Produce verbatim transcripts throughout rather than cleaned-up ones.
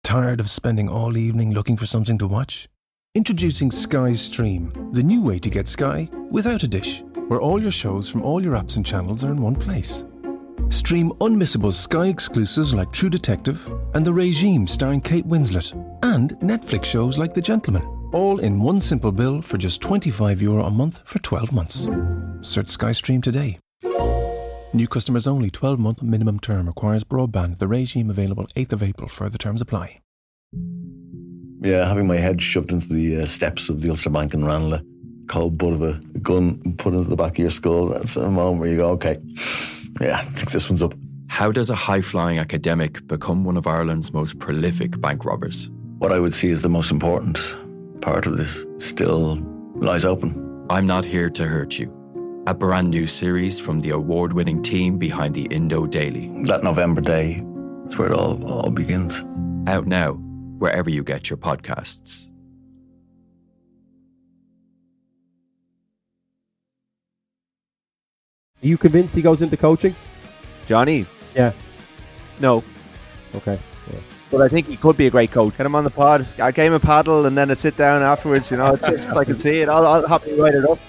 Tired of spending all evening looking for something to watch? Introducing Sky Stream, the new way to get Sky without a dish, where all your shows from all your apps and channels are in one place. Stream unmissable Sky exclusives like True Detective and The Regime starring Kate Winslet, and Netflix shows like The Gentleman, all in one simple bill for just twenty-five euro a month for twelve months. Search Sky Stream today. New customers only. twelve-month minimum term. Requires broadband. The Regime available eighth of April. Further terms apply. Yeah, having my head shoved into the uh, steps of the Ulster Bank in Ranelagh, cold butt of a gun put into the back of your skull, that's a moment where you go, okay, yeah, I think this one's up. How does a high-flying academic become one of Ireland's most prolific bank robbers? What I would see as the most important part of this still lies open. I'm Not Here to Hurt You, a brand new series from the award-winning team behind the Indo Daily. That November day, that's where it all, all begins. Out now, wherever you get your podcasts. Are you convinced he goes into coaching? Johnny? Yeah. No. Okay. Yeah. But I think he could be a great coach. Get him on the pod. I gave him a paddle and then a sit down afterwards. You know, it's just, I can see it. I'll, I'll happily write it up.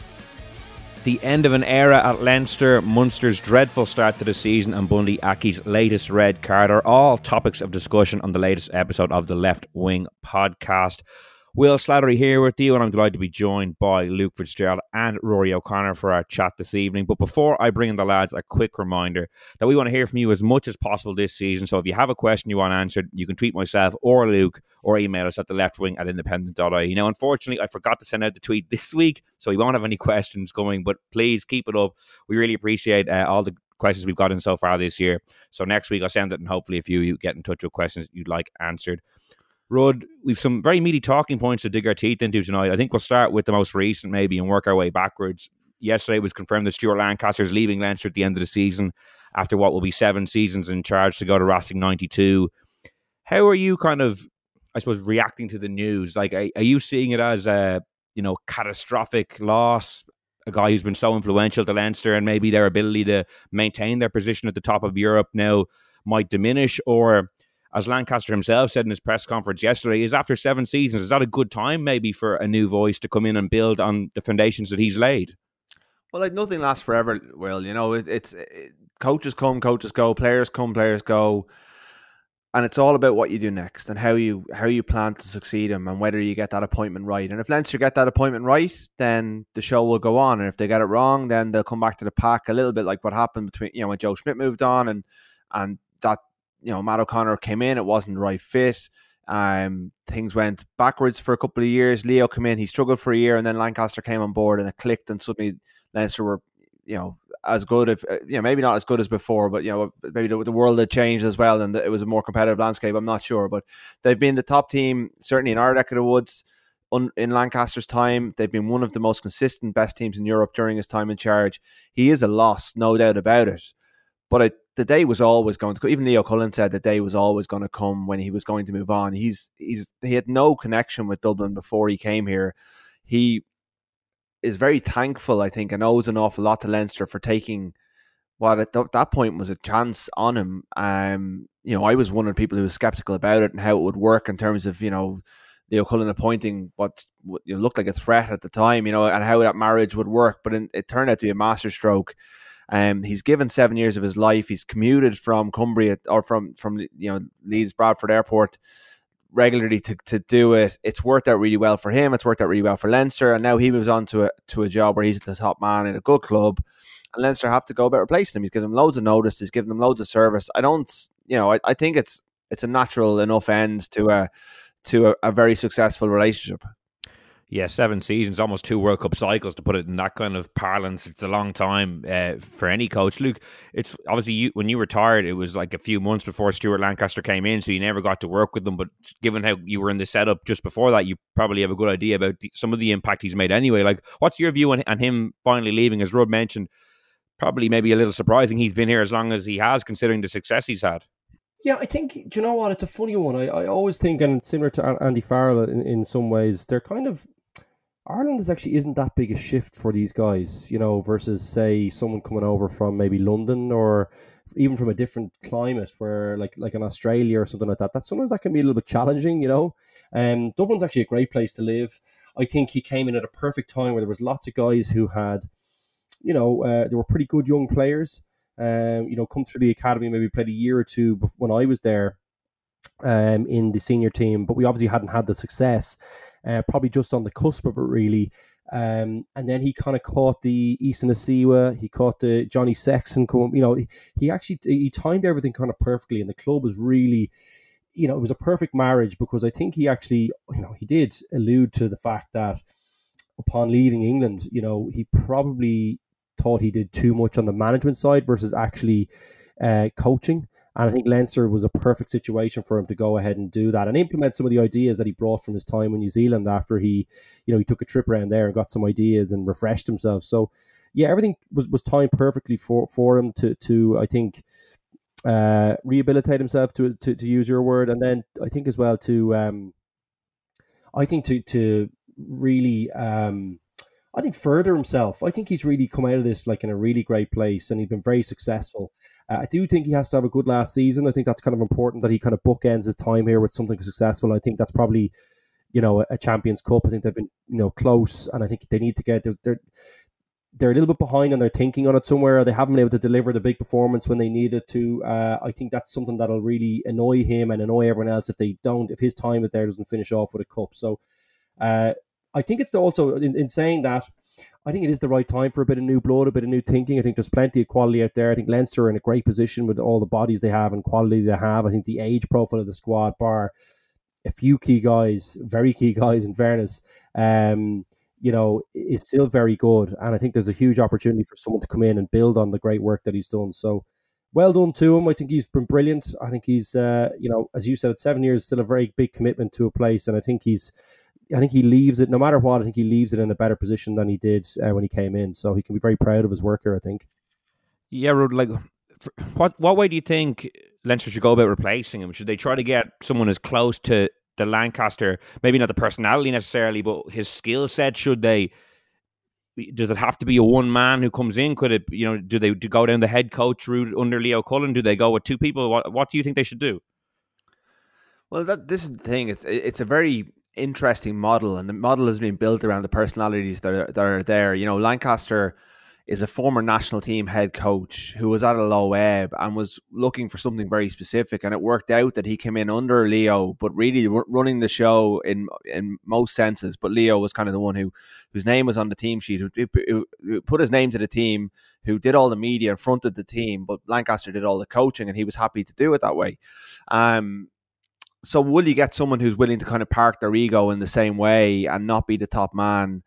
The end of an era at Leinster, Munster's dreadful start to the season, and Bundy Aki's latest red card are all topics of discussion on the latest episode of the Left Wing podcast. Will Slattery here with you, and I'm delighted to be joined by Luke Fitzgerald and Rory O'Connor for our chat this evening. But before I bring in the lads, a quick reminder that we want to hear from you as much as possible this season. So if you have a question you want answered, you can tweet myself or Luke, or email us at the leftwing at independent dot I E. Now, unfortunately, I forgot to send out the tweet this week, so we won't have any questions coming, but please keep it up. We really appreciate uh, all the questions we've gotten so far this year. So next week I'll send it, and hopefully a few of you get in touch with questions you'd like answered. Rud, we've some very meaty talking points to dig our teeth into tonight. I think we'll start with the most recent maybe and work our way backwards. Yesterday it was confirmed that Stuart Lancaster's leaving Leinster at the end of the season after what will be seven seasons in charge to go to Racing ninety-two. How are you kind of, I suppose, reacting to the news? Like, are, are you seeing it as a, you know, catastrophic loss? A guy who's been so influential to Leinster and maybe their ability to maintain their position at the top of Europe now might diminish? Or, as Lancaster himself said in his press conference yesterday, is after seven seasons, is that a good time maybe for a new voice to come in and build on the foundations that he's laid? Well, like, nothing lasts forever, Will. You know, it, it's it, coaches come, coaches go, players come, players go, and it's all about what you do next and how you how you plan to succeed him and whether you get that appointment right. And if Leinster get that appointment right, then the show will go on. And if they get it wrong, then they'll come back to the pack, a little bit like what happened between, you know, when Joe Schmidt moved on and and that, you know, Matt O'Connor came in, it wasn't the right fit. Um, things went backwards for a couple of years. Leo came in, he struggled for a year, and then Lancaster came on board and it clicked, and suddenly Leinster were, you know, as good, if you know, maybe not as good as before, but you know, maybe the, the world had changed as well, and it was a more competitive landscape. I'm not sure, but they've been the top team certainly in our neck of the woods un, in Lancaster's time. They've been one of the most consistent, best teams in Europe during his time in charge. He is a loss, no doubt about it. But I, the day was always going to come. Even Leo Cullen said the day was always going to come when he was going to move on. He's he's he had no connection with Dublin before he came here. He is very thankful, I think, and owes an awful lot to Leinster for taking what at th- that point was a chance on him. Um, you know, I was one of the people who was skeptical about it and how it would work in terms of, you know, Leo Cullen appointing what, what you know, looked like a threat at the time, you know, and how that marriage would work. But in, it turned out to be a masterstroke. Um, he's given seven years of his life. He's commuted from Cumbria or from, from you know, Leeds Bradford Airport regularly to, to do it. It's worked out really well for him. It's worked out really well for Leinster. And now he moves on to a, to a job where he's the top man in a good club. And Leinster have to go about replacing him. He's given them loads of notice. He's given them loads of service. I don't, you know, I, I think it's it's a natural enough end to a, to a, a very successful relationship. Yeah, seven seasons, almost two World Cup cycles, to put it in that kind of parlance. It's a long time uh, for any coach. Luke, it's obviously you, when you retired, it was like a few months before Stuart Lancaster came in, so you never got to work with them. But given how you were in the setup just before that, you probably have a good idea about the, some of the impact he's made anyway. Like, what's your view on, on him finally leaving? As Rud mentioned, probably maybe a little surprising he's been here as long as he has, considering the success he's had. Yeah, I think, do you know what? It's a funny one. I, I always think, and similar to Andy Farrell in, in some ways, they're kind of, Ireland is actually isn't that big a shift for these guys, you know, versus say someone coming over from maybe London or even from a different climate, where like like in Australia or something like that, that sometimes that can be a little bit challenging, you know. Um, Dublin's actually a great place to live. I think he came in at a perfect time where there was lots of guys who had, you know, uh, they were pretty good young players. Um, you know, come through the academy, maybe played a year or two before, when I was there, um, in the senior team, but we obviously hadn't had the success. Uh, probably just on the cusp of it, really. Um, and then he kind of caught the Easton Asiwa, he caught the Johnny Sexton. Come, you know, he, he actually he timed everything kind of perfectly, and the club was really, you know, it was a perfect marriage, because I think he actually, you know, he did allude to the fact that upon leaving England, you know, he probably thought he did too much on the management side versus actually uh, coaching. And I think Leinster was a perfect situation for him to go ahead and do that and implement some of the ideas that he brought from his time in New Zealand after he, you know, he took a trip around there and got some ideas and refreshed himself. So, yeah, everything was, was timed perfectly for, for him to, to I think, uh, rehabilitate himself, to, to to use your word. And then I think as well to, um, I think to, to really, um, I think further himself. I think he's really come out of this like in a really great place, and he's been very successful. Uh, I do think he has to have a good last season. I think that's kind of important that he kind of bookends his time here with something successful. I think that's probably, you know, a, a Champions Cup. I think they've been, you know, close, and I think they need to get they're, they're they're a little bit behind on their thinking on it somewhere. They haven't been able to deliver the big performance when they needed to. Uh, I think that's something that'll really annoy him and annoy everyone else if they don't, if his time there doesn't finish off with a cup. So, uh, I think it's also, in, in saying that, I think it is the right time for a bit of new blood, a bit of new thinking. I think there's plenty of quality out there. I think Leinster are in a great position with all the bodies they have and quality they have. I think the age profile of the squad, bar a few key guys, very key guys in fairness, um, you know, is still very good. And I think there's a huge opportunity for someone to come in and build on the great work that he's done. So well done to him. I think he's been brilliant. I think he's, uh, you know, as you said, seven years is still a very big commitment to a place. And I think he's, I think he leaves it, no matter what, I think he leaves it in a better position than he did uh, when he came in. So he can be very proud of his work here, I think. Yeah, Rud, like, for, what what way do you think Leinster should go about replacing him? Should they try to get someone as close to the Lancaster, maybe not the personality necessarily, but his skill set? Should they, does it have to be a one man who comes in? Could it, you know, do they do go down the head coach route under Leo Cullen? Do they go with two people? What what do you think they should do? Well, that this is the thing. It's it's a very interesting model, and the model has been built around the personalities that are, that are there. You know, Lancaster is a former national team head coach who was at a low ebb and was looking for something very specific, and it worked out that he came in under Leo, but really r- running the show in in most senses. But Leo was kind of the one who whose name was on the team sheet, who, who, who put his name to the team, who did all the media and fronted the team, but Lancaster did all the coaching, and he was happy to do it that way. Um, So will you get someone who's willing to kind of park their ego in the same way and not be the top man?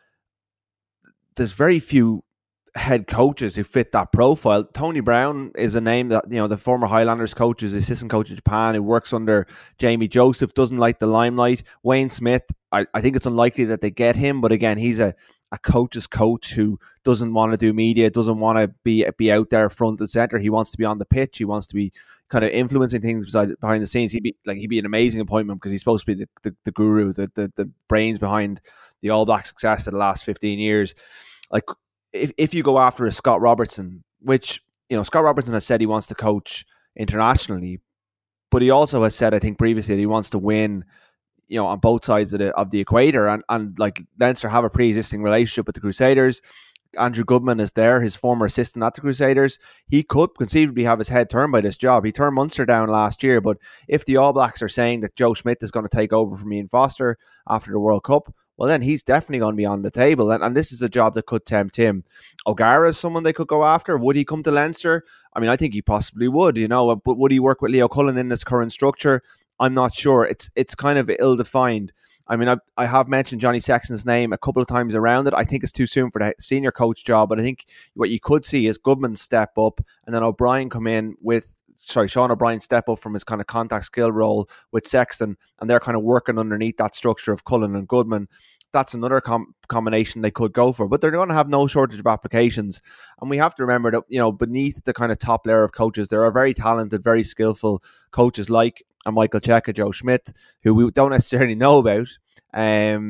There's very few head coaches who fit that profile. Tony Brown is a name that, you know, the former Highlanders coach, is assistant coach in Japan, who works under Jamie Joseph, doesn't like the limelight. Wayne Smith, I, I think it's unlikely that they get him, but again, he's a, a coach's coach who doesn't want to do media, doesn't want to be be out there front and center. He wants to be on the pitch. He wants to be kind of influencing things beside, behind the scenes. He'd be like he'd be an amazing appointment because he's supposed to be the, the, the guru, the, the the brains behind the All Black success of the last fifteen years. Like if if you go after a Scott Robertson, which, you know, Scott Robertson has said he wants to coach internationally, but he also has said, I think previously, that he wants to win, you know, on both sides of the of the equator, and and like Leinster have a pre-existing relationship with the Crusaders. Andrew Goodman is there, his former assistant at the Crusaders. He could conceivably have his head turned by this job. He turned Munster down last year, but if the All Blacks are saying that Joe Schmidt is going to take over from Ian Foster after the World Cup, well, then he's definitely going to be on the table, and, and this is a job that could tempt him. O'Gara is someone they could go after. Would he come to Leinster? I mean, I think he possibly would, you know, but would he work with Leo Cullen in this current structure? I'm not sure. It's it's kind of ill-defined. I mean, I, I have mentioned Johnny Sexton's name a couple of times around it. I think it's too soon for the senior coach job, but I think what you could see is Goodman step up and then O'Brien come in with, sorry, Sean O'Brien step up from his kind of contact skill role with Sexton, and they're kind of working underneath that structure of Cullen and Goodman. That's another com- combination they could go for, but they're going to have no shortage of applications. And we have to remember that, you know, beneath the kind of top layer of coaches, there are very talented, very skillful coaches like a Michael Cheika, Joe Schmidt, who we don't necessarily know about. Um,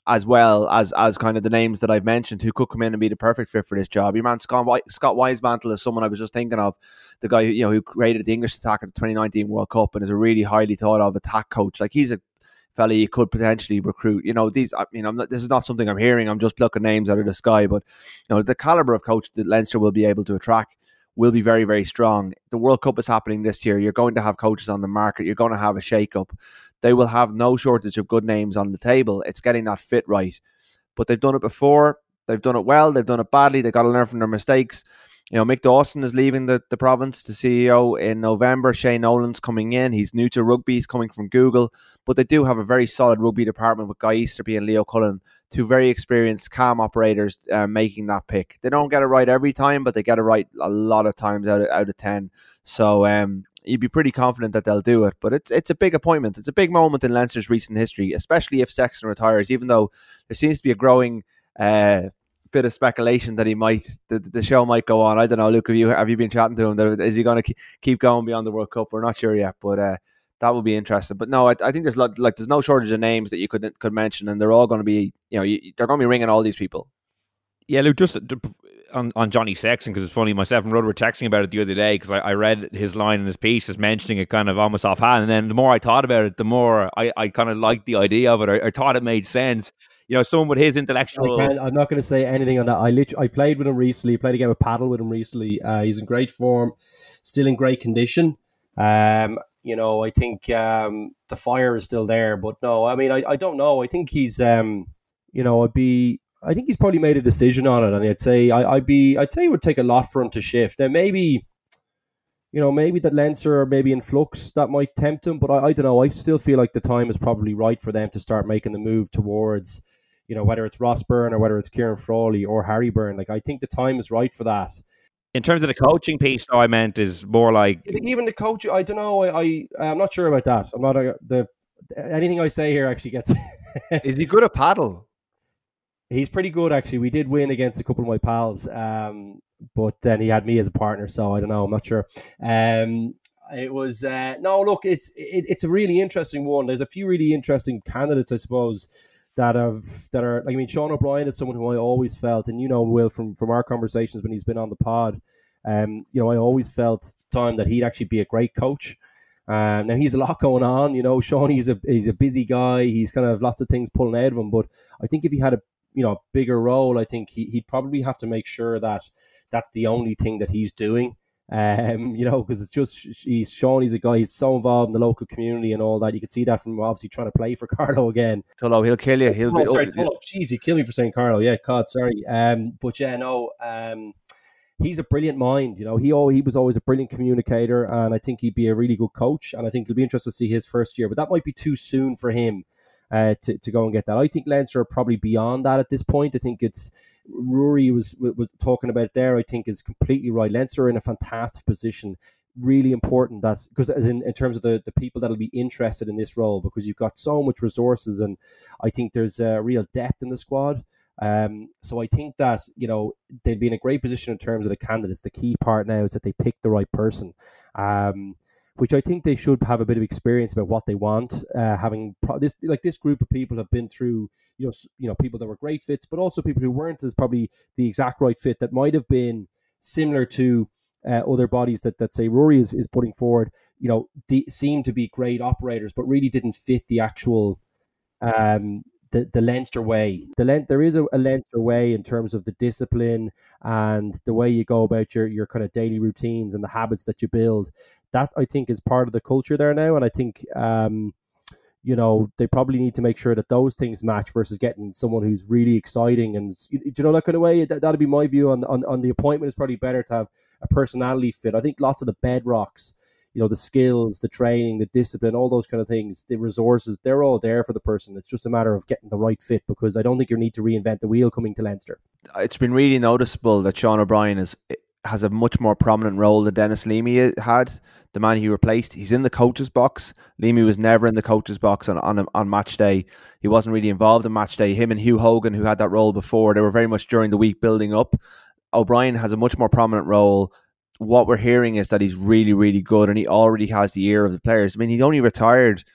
as well as as kind of the names that I've mentioned who could come in and be the perfect fit for this job. Your man Scott, Wise- Scott Wisemantle is someone I was just thinking of, the guy who, you know, who created the English attack at the twenty nineteen World Cup and is a really highly thought of attack coach. Like, he's a fella you could potentially recruit. You know, these, I mean, I'm not, this is not something I'm hearing. I'm just plucking names out of the sky. But, you know, the caliber of coach that Leinster will be able to attract will be very, very strong. The World Cup is happening this year. You're going to have coaches on the market. You're going to have a shake-up. They will have no shortage of good names on the table. It's getting that fit right. But they've done it before. They've done it well. They've done it badly. They've got to learn from their mistakes. You know, Mick Dawson is leaving the, the province, the C E O, in November. Shane Nolan's coming in. He's new to rugby. He's coming from Google. But they do have a very solid rugby department with Guy Easterby and Leo Cullen, two very experienced cam operators uh, making that pick. They don't get it right every time, but they get it right a lot of times out of, out of ten. So um, you'd be pretty confident that they'll do it. But it's it's a big appointment. It's a big moment in Leinster's recent history, especially if Sexton retires, even though there seems to be a growing uh, bit of speculation that he might, the, the show might go on. I don't know, Luke, have you, have you been chatting to him? Is he going to keep going beyond the World Cup? We're not sure yet, but uh, that would be interesting. But no, I, I think there's like there's no shortage of names that you could could mention, and they're all going to be, you know, you, they're going to be ringing all these people. Yeah, Luke, just on, on Johnny Sexton, because it's funny, myself and Rod were texting about it the other day, because I, I read his line in his piece, just mentioning it kind of almost offhand, and then the more I thought about it, the more I, I kind of liked the idea of it. I, I thought it made sense. You know, someone with his intellectual... I I'm not going to say anything on that. I literally, I played with him recently, played a game of paddle with him recently. Uh, he's in great form, still in great condition. Um, you know, I think um, the fire is still there, but no, I mean, I, I don't know. I think he's, um, you know, I'd be... I think he's probably made a decision on it, and I'd say I, I'd be, I'd say it would take a lot for him to shift. Now, maybe, you know, maybe that Leinster are maybe in flux, that might tempt him, but I, I don't know. I still feel like the time is probably right for them to start making the move towards, you know, whether it's Ross Byrne or whether it's Kieran Frawley or Harry Byrne. Like, I think the time is right for that. In terms of the coaching piece, though, I meant is more like even the coach. I don't know. I, I I'm not sure about that. I'm not a, the anything I say here actually gets. Is he good at paddle? He's pretty good, actually. We did win against a couple of my pals, um, but then he had me as a partner, so I don't know. I'm not sure. Um, it was uh, no. Look, it's it, it's a really interesting one. There's a few really interesting candidates, I suppose, that have that are. Like, I mean, Sean O'Brien is someone who I always felt, and you know, Will, from from our conversations when he's been on the pod, um, you know, I always felt time that he'd actually be a great coach. Um, now he's a lot going on, you know. Sean, he's a he's a busy guy. He's kind of lots of things pulling out of him, but I think if he had a you know, bigger role, I think he, he'd probably have to make sure that that's the only thing that he's doing. Um, you know, because it's just, he's Sean, he's a guy, he's so involved in the local community and all that. You can see that from obviously trying to play for Carlo again. Tullo, he'll kill you. He'll oh, be. Sorry, oh, Tullo. Jeez, he killed me for saying Carlo. Yeah, God, sorry. Um, but yeah, no, um, he's a brilliant mind. You know, he he was always a brilliant communicator, and I think he'd be a really good coach. And I think it'll be interesting to see his first year, but that might be too soon for him. Uh, to, to go and get that. I think Leinster are probably beyond that at this point. I think it's Rory was was talking about there. I think is completely right. Leinster are in a fantastic position. Really important that, because as in, in terms of the, the people that'll be interested in this role, because you've got so much resources, and I think there's a real depth in the squad. Um, so I think that, you know, they'd be in a great position in terms of the candidates. The key part now is that they pick the right person. Um, which I think they should have a bit of experience about what they want. Uh, having pro- this, like this group of people have been through, you know, you know, people that were great fits, but also people who weren't as probably the exact right fit, that might have been similar to uh, other bodies that, that say Rory is, is putting forward, you know, de- seem to be great operators, but really didn't fit the actual, um, the, the Leinster way. The Len- there is a, a Leinster way in terms of the discipline and the way you go about your, your kind of daily routines and the habits that you build. That, I think, is part of the culture there now. And I think, um, you know, they probably need to make sure that those things match versus getting someone who's really exciting. And, you, you know, that kind of way, that, that'd be my view on, on, on the appointment. It's probably better to have a personality fit. I think lots of the bedrocks, you know, the skills, the training, the discipline, all those kind of things, the resources, they're all there for the person. It's just a matter of getting the right fit, because I don't think you need to reinvent the wheel coming to Leinster. It's been really noticeable that Sean O'Brien is... has a much more prominent role than Dennis Leamy had, the man he replaced. He's in the coach's box. Leamy was never in the coach's box on, on on match day. He wasn't really involved in match day. Him and Hugh Hogan, who had that role before, they were very much during the week building up. O'Brien has a much more prominent role. What we're hearing is that he's really, really good, and he already has the ear of the players. I mean, he only retired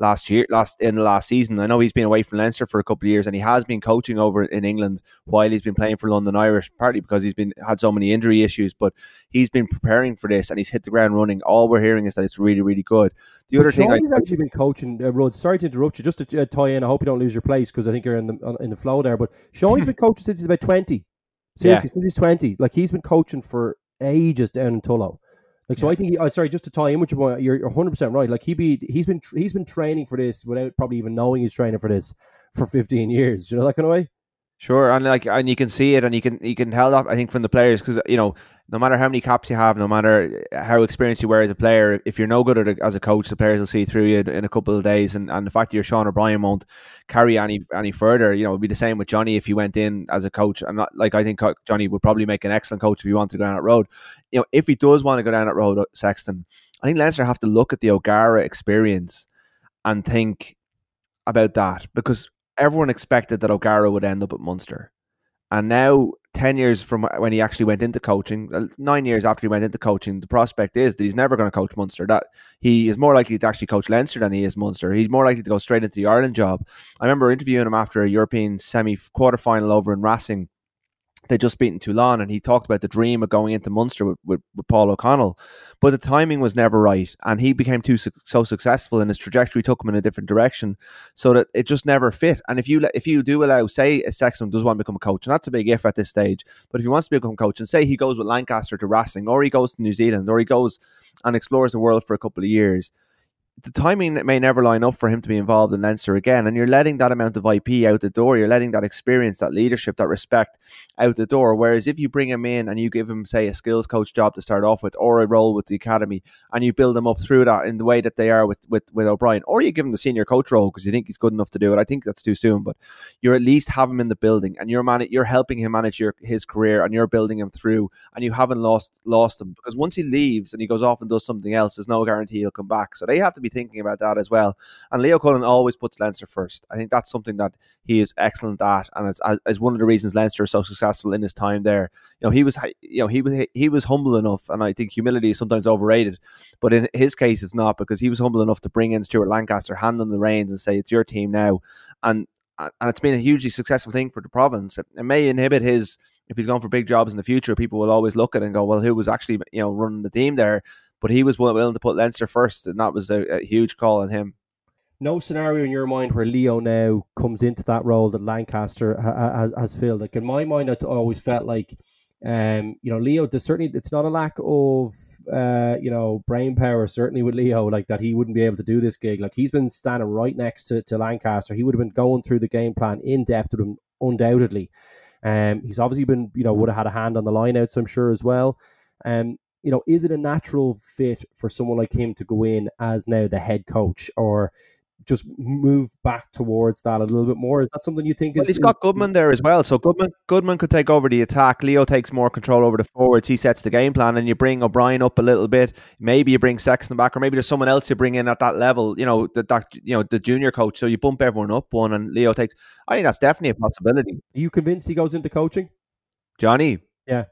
last year, last in the last season. I know he's been away from Leinster for a couple of years, and he has been coaching over in England while he's been playing for London Irish, partly because he's been had so many injury issues. But he's been preparing for this, and he's hit the ground running. All we're hearing is that it's really, really good. The other but thing, Sean's I, actually been coaching. Uh, Rod, sorry to interrupt you, just to uh, tie in. I hope you don't lose your place because I think you're in the in the flow there. But Sean's been coaching since he's about twenty. Seriously, yeah. since he's twenty, like he's been coaching for ages down in Tullow. Like, so yeah. I think, he, uh, sorry, just to tie in with your point, you're, you're one hundred percent right. Like, he be, he's been he's been training for this without probably even knowing he's training for this for fifteen years. You know, that kind of way? Sure, and like, and you can see it, and you can you can tell that, I think, from the players, because, you know, no matter how many caps you have, no matter how experienced you were as a player, if you're no good at it as a coach, the players will see through you in a couple of days. And, and the fact that you're Sean O'Brien won't carry any any further. You know, it'd be the same with Johnny if he went in as a coach. And not like I think Johnny would probably make an excellent coach if he wanted to go down that road. You know, if he does want to go down that road, Sexton, I think Leinster have to look at the O'Gara experience and think about that, because everyone expected that O'Gara would end up at Munster. And now, ten years from when he actually went into coaching, nine years after he went into coaching, the prospect is that he's never going to coach Munster. That he is more likely to actually coach Leinster than he is Munster. He's more likely to go straight into the Ireland job. I remember interviewing him after a European semi-quarterfinal over in Racing. They'd just beaten Toulon, and he talked about the dream of going into Munster with, with, with Paul O'Connell. But the timing was never right, and he became too so successful, and his trajectory took him in a different direction, so that it just never fit. And if you if you do allow, say, a Sexton does want to become a coach, and that's a big if at this stage, but if he wants to become a coach, and say he goes with Lancaster to Racing, or he goes to New Zealand, or he goes and explores the world for a couple of years, the timing may never line up for him to be involved in Leinster again, and you're letting that amount of I P out the door. You're letting that experience, that leadership, that respect out the door. Whereas if you bring him in and you give him, say, a skills coach job to start off with, or a role with the academy, and you build them up through that in the way that they are with, with, with O'Brien, or you give him the senior coach role because you think he's good enough to do it. I think that's too soon, but you're at least have him in the building, and you're man- you're helping him manage your his career, and you're building him through, and you haven't lost lost him, because once he leaves and he goes off and does something else, there's no guarantee he'll come back. So they have to be thinking about that as well. And Leo Cullen always puts Leinster first. I think that's something that he is excellent at, and it's, it's one of the reasons Leinster is so successful in his time there. You know, he was, you know, he was he was humble enough, and I think humility is sometimes overrated, but in his case, it's not, because he was humble enough to bring in Stuart Lancaster, hand him the reins, and say, "It's your team now." And and it's been a hugely successful thing for the province. It may inhibit his, if he's going for big jobs in the future, people will always look at it and go, "Well, who was actually, you know, running the team there?" But he was willing to put Leinster first, and that was a, a huge call on him. No scenario in your mind where Leo now comes into that role that Lancaster ha- has, has filled. Like, in my mind, I always felt like, um, you know, Leo, there's certainly, it's not a lack of, uh, you know, brain power, certainly with Leo, like that he wouldn't be able to do this gig. Like, he's been standing right next to, to Lancaster. He would have been going through the game plan in depth with him, undoubtedly. Um, he's obviously been, you know, would have had a hand on the line outs, I'm sure, as well. Um, you know, is it a natural fit for someone like him to go in as now the head coach, or just move back towards that a little bit more? Is that something you think well, is... he's got Goodman there as well, so Goodman Goodman could take over the attack. Leo takes more control over the forwards. He sets the game plan, and you bring O'Brien up a little bit. Maybe you bring Sexton back, or maybe there's someone else you bring in at that level, you know, the, that, you know, the junior coach, so you bump everyone up one, and Leo takes... I think that's definitely a possibility. Are you convinced he goes into coaching? Johnny? Yeah.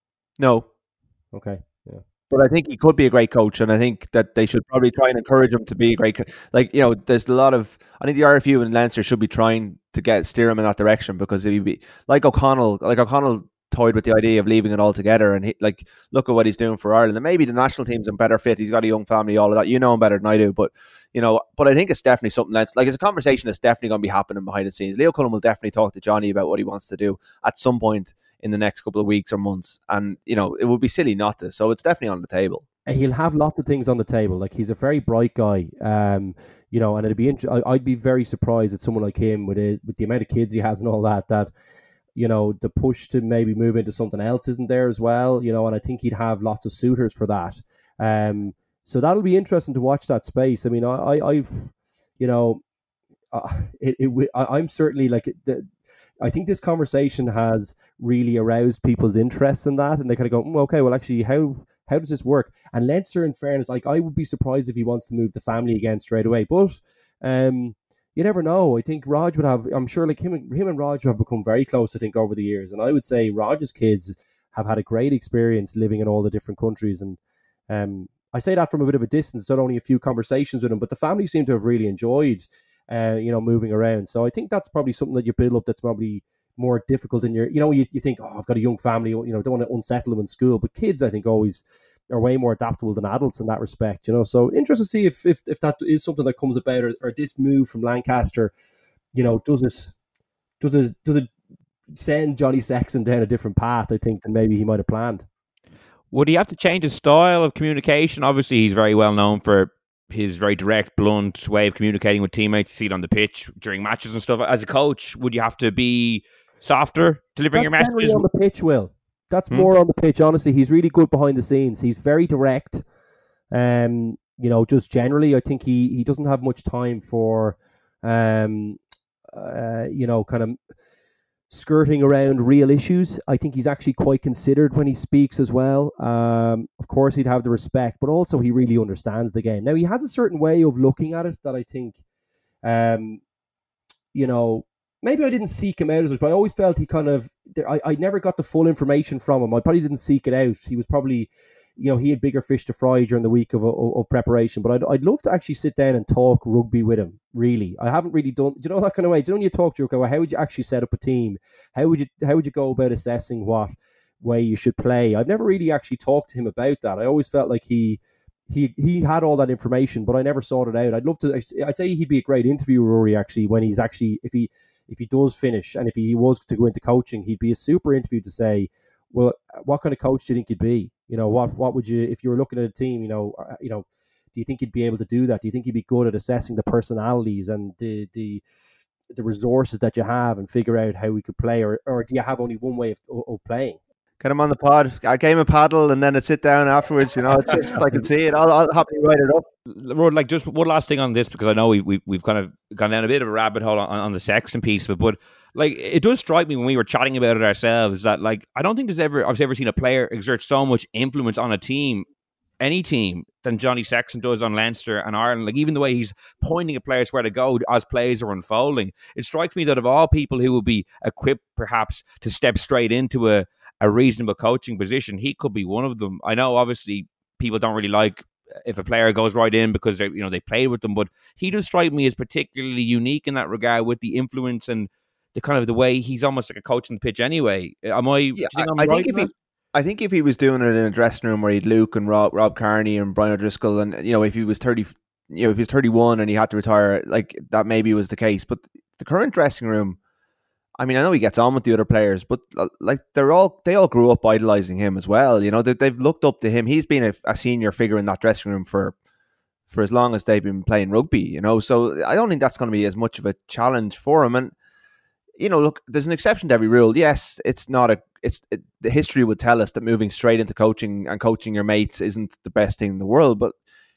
No. Okay. Yeah. But I think he could be a great coach, and I think that they should probably try and encourage him to be a great coach. Like, you know, there's a lot of... I think the R F U and Leinster should be trying to get steer him in that direction, because he'd be... Like O'Connell, like O'Connell toyed with the idea of leaving it all together, and he, like, look at what he's doing for Ireland. And maybe the national team's a better fit. He's got a young family, all of that. You know him better than I do, but, you know, but I think it's definitely something that's... Like, it's a conversation that's definitely going to be happening behind the scenes. Leo Cullen will definitely talk to Johnny about what he wants to do at some point in the next couple of weeks or months. And, you know, it would be silly not to. So it's definitely on the table. He'll have lots of things on the table. Like, he's a very bright guy, um, you know, and it'd be int- I'd be very surprised at someone like him with a, with the amount of kids he has and all that, that, you know, the push to maybe move into something else isn't there as well, you know, and I think he'd have lots of suitors for that. Um, so that'll be interesting to watch that space. I mean, I, I I've, you know, uh, it, it I, I'm certainly like the, I think this conversation has really aroused people's interest in that, and they kind of go, mm, okay, well, actually, how how does this work? And Leinster, in fairness, like, I would be surprised if he wants to move the family again straight away. But um, you never know. I think Raj would have, I'm sure, like him and him and Raj have become very close, I think, over the years. And I would say Raj's kids have had a great experience living in all the different countries. And um, I say that from a bit of a distance, not only a few conversations with him, but the family seem to have really enjoyed, uh, you know, moving around. So I think that's probably something that you build up that's probably more difficult in your, you know, you, you think, oh, I've got a young family, you know, don't want to unsettle them in school. But kids, I think, always are way more adaptable than adults in that respect, you know. So interesting to see if if, if that is something that comes about, or, or this move from Lancaster, you know, does it, does it, does it send Johnny Sexton down a different path, I think, than maybe he might have planned. Would he have to change his style of communication? Obviously, he's very well known for his very direct, blunt way of communicating with teammates. You see it on the pitch during matches and stuff. As a coach, would you have to be softer delivering That's your messages? On the pitch, Will. That's hmm. more on the pitch, honestly. He's really good behind the scenes. He's very direct. Um, you know, just generally, I think he, he doesn't have much time for, um, uh, you know, kind of skirting around real issues. I think he's actually quite considered when he speaks as well. Um, of course, he'd have the respect, but also he really understands the game. Now, he has a certain way of looking at it that I think, um, you know, maybe I didn't seek him out as much, but I always felt he kind of, I, I never got the full information from him. I probably didn't seek it out. He was probably, you know, he had bigger fish to fry during the week of, of, of preparation, but I'd, I'd love to actually sit down and talk rugby with him, really. I haven't really done, do you know, that kind of way? Do you know when you talk to your guy, how would you actually set up a team? How would you, how would you go about assessing what way you should play? I've never really actually talked to him about that. I always felt like he, he, he had all that information, but I never sought it out. I'd love to, I'd say he'd be a great interviewer, Rory, actually, when he's actually, if he, if he does finish, and if he was to go into coaching, he'd be a super interview to say, well, what kind of coach do you think you'd be? You know, what what would you, if you were looking at a team, you know, uh, you know, do you think you'd be able to do that? Do you think you'd be good at assessing the personalities and the the the resources that you have and figure out how we could play, or or do you have only one way of of playing? Get him on the pod, a game of paddle, and then a sit down afterwards. You know, it's just, I can see it. I'll, I'll happily write it up. Rod, like, just one last thing on this, because I know we've we've, we've kind of gone down a bit of a rabbit hole on, on the Sexton piece of it, but like, it does strike me when we were chatting about it ourselves that, like, I don't think there's ever I've ever seen a player exert so much influence on a team, any team, than Johnny Sexton does on Leinster and Ireland. Like, even the way he's pointing at players where to go as plays are unfolding, it strikes me that of all people who will be equipped perhaps to step straight into a a reasonable coaching position, he could be one of them. I know obviously people don't really like if a player goes right in because they, you know, they played with them, but he does strike me as particularly unique in that regard, with the influence and the kind of the way he's almost like a coach on the pitch anyway. Am I? Yeah, do you think I'm I, I right think if he, I think if he was doing it in a dressing room where he'd Luke and Rob, Rob Kearney and Brian O'Driscoll, and, you know, if he was thirty, you know, if he was thirty-one and he had to retire, like, that maybe was the case. But the current dressing room, I mean, I know he gets on with the other players, but like, they're all, they all grew up idolizing him as well. You know, they, they've looked up to him. He's been a, a senior figure in that dressing room for, for as long as they've been playing rugby, you know, so I don't think that's going to be as much of a challenge for him. And, you know, look, there's an exception to every rule. Yes, it's not a, it's, it, the history would tell us that moving straight into coaching and coaching your mates isn't the best thing in the world, but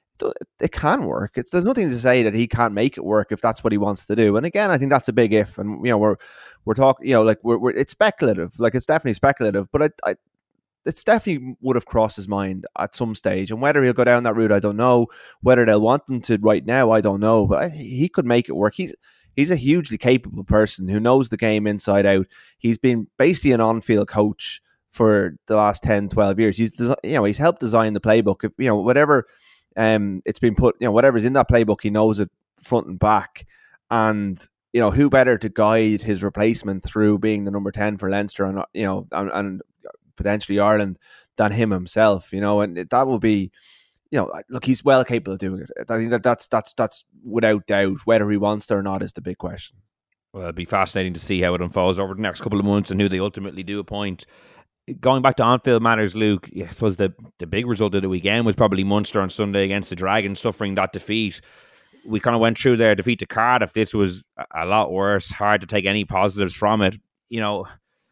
it can work. It's, there's nothing to say that he can't make it work if that's what he wants to do. And again, I think that's a big if. And, you know, we're we're talking, you know, like we're, we're it's speculative. Like, it's definitely speculative. But I, I, it's definitely would have crossed his mind at some stage. And whether he'll go down that route, I don't know. Whether they'll want him to right now, I don't know. But I, he could make it work. He's he's a hugely capable person who knows the game inside out. He's been basically an on-field coach for the last ten, twelve years. He's, you know, he's helped design the playbook. If, you know, whatever. Um, it's been put, you know, whatever's in that playbook, he knows it front and back. And, you know, who better to guide his replacement through being the number ten for Leinster and, you know, and, and potentially Ireland than him himself, you know, and that will be, you know, look, he's well capable of doing it. I think that that's, that's, that's without doubt. Whether he wants to or not is the big question. Well, it'll be fascinating to see how it unfolds over the next couple of months and who they ultimately do appoint. Going back to on-field matters, Luke, I suppose the, the big result of the weekend was probably Munster on Sunday against the Dragons, suffering that defeat. We kind of went through their defeat to Cardiff. This was a lot worse. Hard to take any positives from it. You know,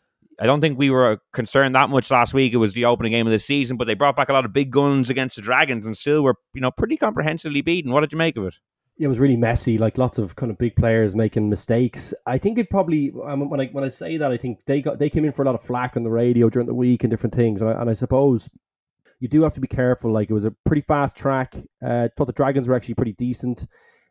I don't think we were concerned that much last week. It was the opening game of the season, but they brought back a lot of big guns against the Dragons and still were, you know, pretty comprehensively beaten. What did you make of it? It was really messy, like lots of kind of big players making mistakes. I think it probably, um, when I when I say that, I think they got they came in for a lot of flack on the radio during the week and different things. And I, and I suppose you do have to be careful. Like, it was a pretty fast track. Uh, thought the Dragons were actually pretty decent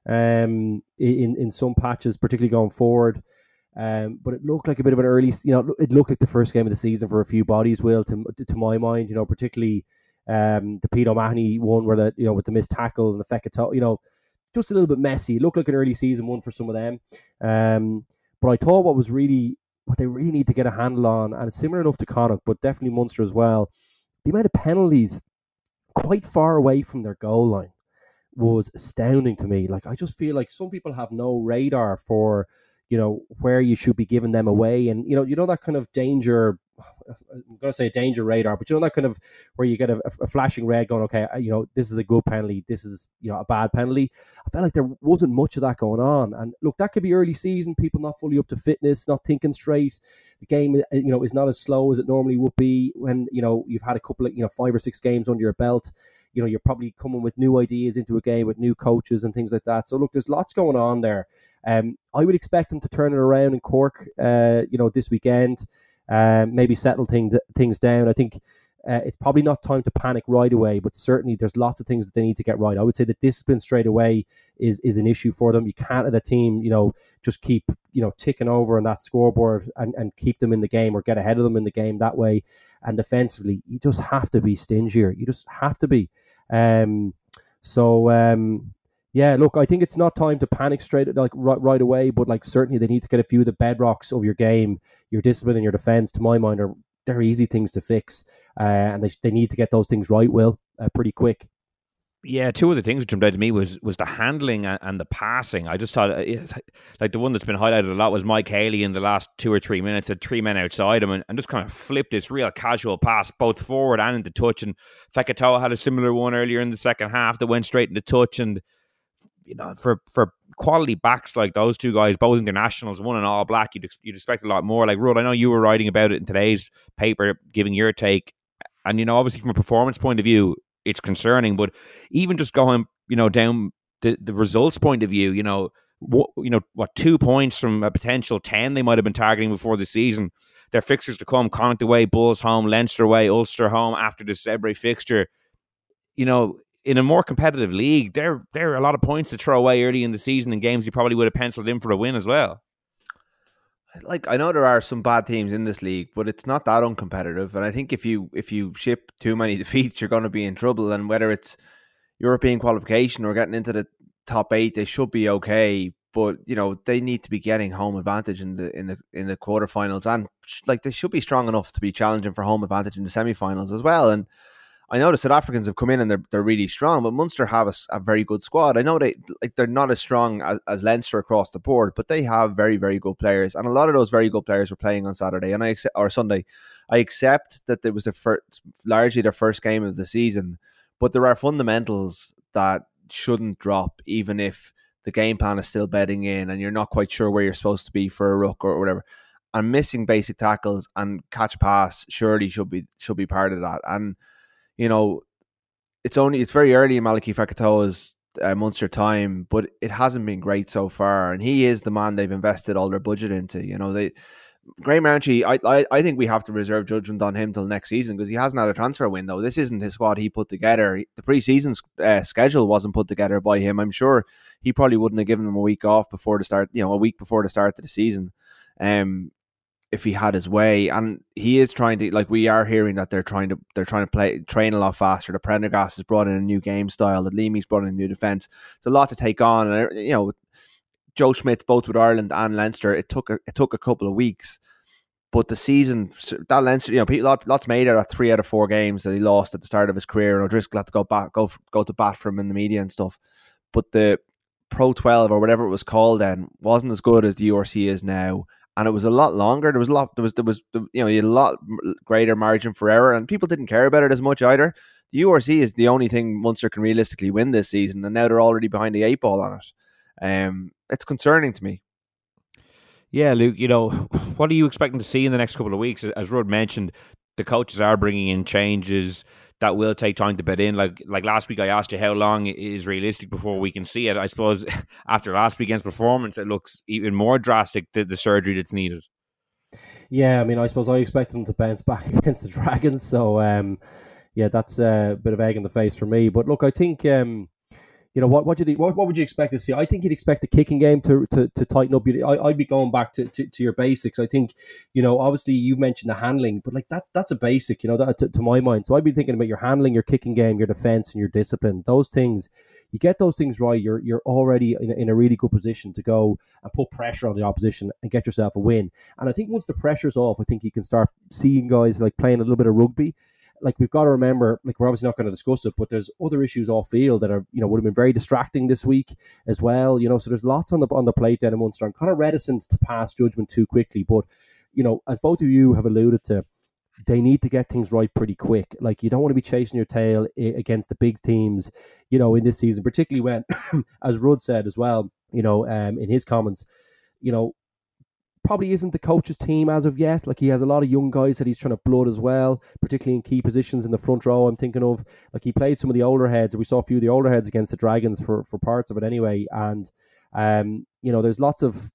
um, in in some patches, particularly going forward. Um, but it looked like a bit of an early, you know, it looked like the first game of the season for a few bodies, Will, to to my mind, you know, particularly. Um, the Pete O'Mahony one where the you know with the missed tackle and the Fekitoa, you know, just a little bit messy. It looked like an early season one for some of them. Um, but I thought what was really what they really need to get a handle on, and it's similar enough to Connacht, but definitely Munster as well. The amount of penalties quite far away from their goal line was astounding to me. Like, I just feel like some people have no radar for, you know, where you should be giving them away. And, you know, you know that kind of danger, I'm going to say danger radar, but you know that kind of where you get a, a flashing red going, okay, you know, this is a good penalty, this is, you know, a bad penalty. I felt like there wasn't much of that going on. And look, that could be early season, people not fully up to fitness, not thinking straight. The game, you know, is not as slow as it normally would be when, you know, you've had a couple of, you know, five or six games under your belt. You know, you're probably coming with new ideas into a game with new coaches and things like that. So look, there's lots going on there. Um, I would expect them to turn it around in Cork, uh, you know, this weekend. Um, maybe settle things things down. I think uh, it's probably not time to panic right away, but certainly there's lots of things that they need to get right. I would say that discipline straight away is is an issue for them. You can't let a team, you know, just keep, you know, ticking over on that scoreboard and, and keep them in the game or get ahead of them in the game that way. And defensively, you just have to be stingier. You just have to be. Um, so, um, yeah, look, I think it's not time to panic straight like right, right away, but like certainly they need to get a few of the bedrocks of your game, your discipline and your defense. To my mind, are they're easy things to fix, uh, and they they need to get those things right, Will, uh, pretty quick. Yeah, two of the things that jumped out to me was was the handling and, and the passing. I just thought, like the one that's been highlighted a lot was Mike Haley in the last two or three minutes, had three men outside him and, and just kind of flipped this real casual pass, both forward and into touch. And Fekitoa had a similar one earlier in the second half that went straight into touch. And, you know, for, for quality backs like those two guys, both internationals, one in all black, you'd, you'd expect a lot more. Like, Rudd, I know you were writing about it in today's paper, giving your take. And, you know, obviously from a performance point of view, it's concerning, but even just going, you know, down the, the results point of view, you know, what, you know, what, two points from a potential ten they might have been targeting before the season. Their fixtures to come: Connacht away, Bulls home, Leinster away, Ulster home after this February fixture. You know, in a more competitive league, there there are a lot of points to throw away early in the season in games you probably would have penciled in for a win as well. Like, I know there are some bad teams in this league, but it's not that uncompetitive. And I think if you if you ship too many defeats, you're going to be in trouble. And whether it's European qualification or getting into the top eight, they should be okay. But, you know, they need to be getting home advantage in the in the in the quarterfinals, and like they should be strong enough to be challenging for home advantage in the semifinals as well. And I know the South Africans have come in and they're they're really strong, but Munster have a, a very good squad. I know they like they're not as strong as, as Leinster across the board, but they have very very good players, and a lot of those very good players were playing on Saturday and I accept, or Sunday. I accept that it was the first, largely their first game of the season, but there are fundamentals that shouldn't drop, even if the game plan is still bedding in and you're not quite sure where you're supposed to be for a ruck or whatever. And missing basic tackles and catch pass surely should be should be part of that. And you know, it's only it's very early in Malachy Fekitoa's uh, Munster time, but it hasn't been great so far. And he is the man they've invested all their budget into. You know, they Graham Rowntree, I, I I think we have to reserve judgment on him till next season because he hasn't had a transfer window. This isn't his squad he put together. The pre-season uh, schedule wasn't put together by him. I'm sure he probably wouldn't have given them a week off before the start. You know, a week before the start of the season. Um. If he had his way, and he is trying to, like, we are hearing that they're trying to they're trying to play train a lot faster. The Prendergast has brought in a new game style. The Leamy's brought in a new defence. It's a lot to take on, and you know, Joe Schmidt, both with Ireland and Leinster, it took a, it took a couple of weeks, but the season that Leinster, you know, lots made out of three out of four games that he lost at the start of his career, and O'Driscoll had to go back, go go to bat for him in the media and stuff. But the Pro twelve or whatever it was called then wasn't as good as the U R C is now. And it was a lot longer. There was a lot. There was there was you know you had a lot greater margin for error, and people didn't care about it as much either. The U R C is the only thing Munster can realistically win this season, and now they're already behind the eight ball on it. Um, it's concerning to me. Yeah, Luke. You know, what are you expecting to see in the next couple of weeks? As Rudd mentioned, the coaches are bringing in changes that will take time to bed in. Like like last week, I asked you how long is realistic before we can see it. I suppose after last weekend's performance, it looks even more drastic, the, the surgery that's needed. Yeah, I mean, I suppose I expect them to bounce back against the Dragons. So, um, yeah, that's a bit of egg in the face for me. But look, I think, um, You know, what what, you, what what would you expect to see? I think you'd expect the kicking game to to, to tighten up. I, I'd be going back to, to, to your basics. I think, you know, obviously you mentioned the handling, but like that that's a basic, you know, that, to, to my mind. So I'd be thinking about your handling, your kicking game, your defense, and your discipline. Those things, you get those things right, you're you're already in a, in a really good position to go and put pressure on the opposition and get yourself a win. And I think once the pressure's off, I think you can start seeing guys like playing a little bit of rugby. Like, we've got to remember, like, we're obviously not going to discuss it, but there's other issues off field that are, you know, would have been very distracting this week as well. You know, so there's lots on the on the plate down in Munster. I'm kind of reticent to pass judgment too quickly, but, you know, as both of you have alluded to, they need to get things right pretty quick. Like, you don't want to be chasing your tail against the big teams, you know, in this season, particularly when, as Rudd said as well, you know, um, in his comments, you know, probably isn't the coach's team as of yet. Like, he has a lot of young guys that he's trying to blood as well, particularly in key positions in the front row. I'm thinking of, like, he played some of the older heads. We saw a few of the older heads against the Dragons for, for parts of it anyway. And, um, you know, there's lots of,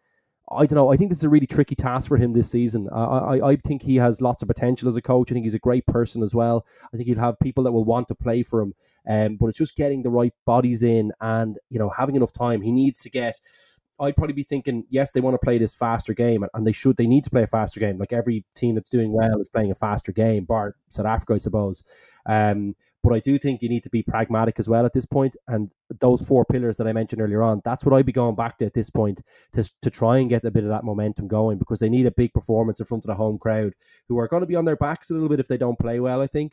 I don't know, I think this is a really tricky task for him this season. I, I, I think he has lots of potential as a coach. I think he's a great person as well. I think he'll have people that will want to play for him. Um, but it's just getting the right bodies in and, you know, having enough time. He needs to get... I'd probably be thinking, yes, they want to play this faster game, and they should. They need to play a faster game. Like, every team that's doing well is playing a faster game, bar South Africa, I suppose. Um, but I do think you need to be pragmatic as well at this point. And those four pillars that I mentioned earlier on, that's what I'd be going back to at this point to to try and get a bit of that momentum going, because they need a big performance in front of the home crowd, who are going to be on their backs a little bit if they don't play well, I think.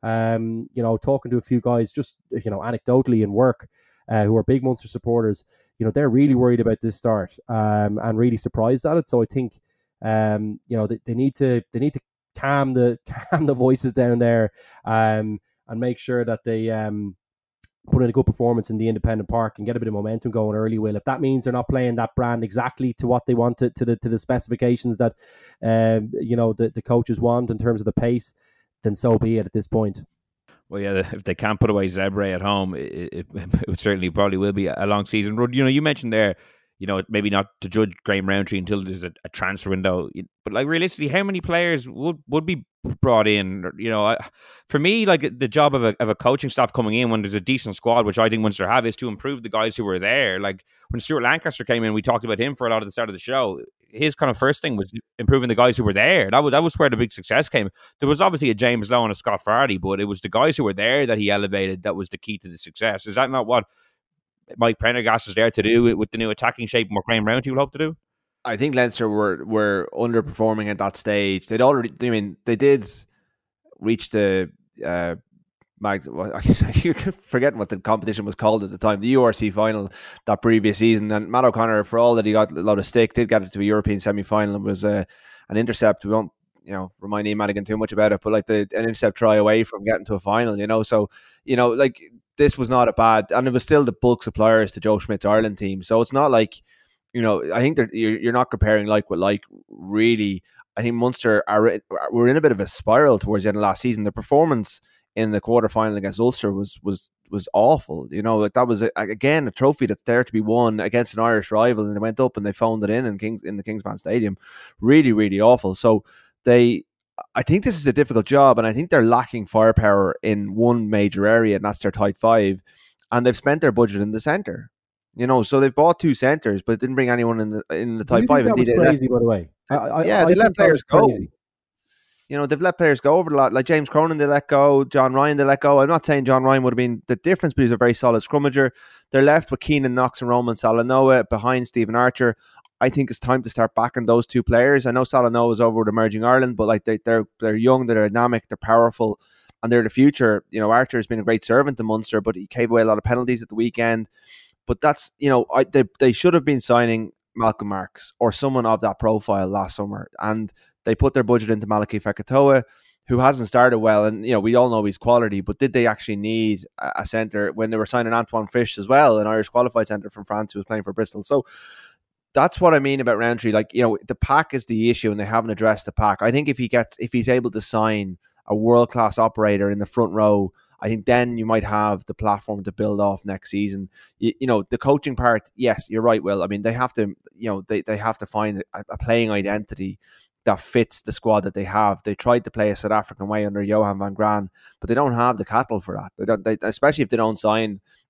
Um, you know, talking to a few guys, just, you know, anecdotally in work, uh, who are big Munster supporters, you know, they're really worried about this start, um, and really surprised at it. So I think, um, you know, they, they need to they need to calm the calm the voices down there, um, and make sure that they um, put in a good performance in the Independent Park and get a bit of momentum going early. Will, if that means they're not playing that brand exactly to what they want to, to the to the specifications that um, you know the, the coaches want in terms of the pace, then so be it at this point. Well, yeah, if they can't put away Zebre at home, it, it, it certainly probably will be a long season. You know, you mentioned there, you know, maybe not to judge Graham Rowntree until there's a, a transfer window, but like realistically, how many players would, would be brought in? You know, I, for me, like the job of a of a coaching staff coming in when there's a decent squad, which I think Munster have, is to improve the guys who were there. Like when Stuart Lancaster came in, we talked about him for a lot of the start of the show. His kind of first thing was improving the guys who were there. That was that was where the big success came. There was obviously a James Lowe and a Scott Fardy, but it was the guys who were there that he elevated that was the key to the success. Is that not what Mike Prendergast is there to do with the new attacking shape and what Graham Rowntree will hope to do? I think Leinster were were underperforming at that stage. They'd already, I mean, they did reach the uh, Mag, well, I forget what the competition was called at the time, the U R C final that previous season. And Matt O'Connor, for all that he got a lot of stick, did get it to a European semi-final and was uh, an intercept. We won't, you know, remind Ian Madigan too much about it, but like the an intercept try away from getting to a final, you know. So, you know, like this was not a bad, and it was still the bulk suppliers to Joe Schmidt's Ireland team. So it's not like, you know, I think you're, you're not comparing like with like, really. I think Munster are we're in a bit of a spiral towards the end of last season. The performance in the quarterfinal against Ulster was was was awful. You know, like that was a, again a trophy that's there to be won against an Irish rival, and they went up and they phoned it in in Kings in the Kingspan Stadium. Really, really awful. So they, I think this is a difficult job, and I think they're lacking firepower in one major area, and that's their tight five. And they've spent their budget in the centre. You know, so they've bought two centres, but didn't bring anyone in the in the tight five. That was crazy, by the way. I, I, yeah, I they let players go. Crazy. You know, they've let players go over a lot. Like James Cronin, they let go. John Ryan, they let go. I'm not saying John Ryan would have been the difference, but he's a very solid scrummager. They're left with Keenan Knox and Roman Salanoa behind Stephen Archer. I think it's time to start backing those two players. I know Salanoa is over with Emerging Ireland, but like they, they're they're young, they're dynamic, they're powerful, and they're the future. You know, Archer has been a great servant to Munster, but he gave away a lot of penalties at the weekend. But that's, you know, I, they they should have been signing Malcolm Marx or someone of that profile last summer, and they put their budget into Malachy Fekitoa, who hasn't started well, and you know we all know he's quality. But did they actually need a, a centre when they were signing Antoine Fish as well, an Irish qualified centre from France who was playing for Bristol? So that's what I mean about Rowntree. Like, you know, the pack is the issue, and they haven't addressed the pack. I think if he gets if he's able to sign a world class operator in the front row, I think then you might have the platform to build off next season. You, you know, the coaching part, yes, you're right, Will. I mean, they have to, you know, they, they have to find a, a playing identity that fits the squad that they have. They tried to play a South African way under Johan van Graan, but they don't have the cattle for that. They don't, they, especially if they don't sign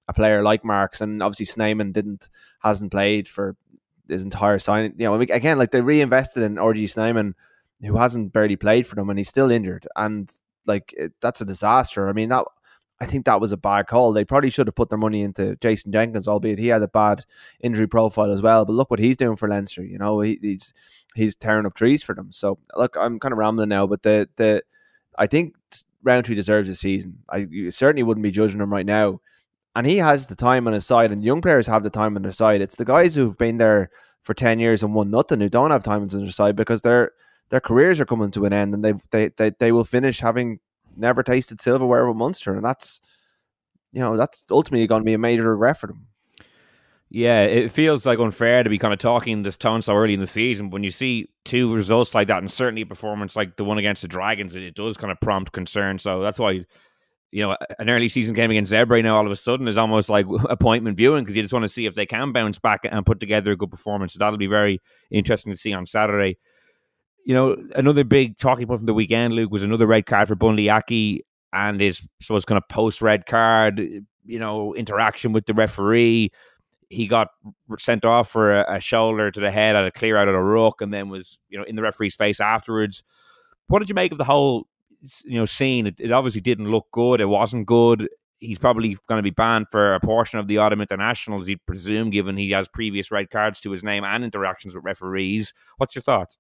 a player like Marks, and obviously Snyman didn't hasn't played for his entire signing. You know, again, like they reinvested in R G Snyman, who hasn't barely played for them, and he's still injured, and like it, that's a disaster. I mean, that I think that was a bad call. They probably should have put their money into Jason Jenkins, albeit he had a bad injury profile as well. But look what he's doing for Leinster. You know, he, he's he's tearing up trees for them. So look, I'm kind of rambling now, but the the I think Rowntree deserves a season. I you certainly wouldn't be judging him right now. And he has the time on his side, and young players have the time on their side. It's the guys who've been there for ten years and won nothing who don't have time on their side, because their their careers are coming to an end, and they they they they will finish having never tasted silverware with Munster, and that's you know that's ultimately going to be a major regret for them. Yeah, it feels like unfair to be kind of talking this tone so early in the season. When you see two results like that, and certainly a performance like the one against the Dragons, it does kind of prompt concern. So that's why, you know, an early season game against Zebre now all of a sudden is almost like appointment viewing, because you just want to see if they can bounce back and put together a good performance. So that'll be very interesting to see on Saturday. You know, another big talking point from the weekend, Luke, was another red card for Bundee Aki, and his, so it's kind of post-red card, you know, interaction with the referee. He got sent off for a, a shoulder to the head at a clear out of the ruck, and then was, you know, in the referee's face afterwards. What did you make of the whole, you know, scene? It, it obviously didn't look good. It wasn't good. He's probably going to be banned for a portion of the autumn internationals, you'd presume, given he has previous red cards to his name and interactions with referees. What's your thoughts?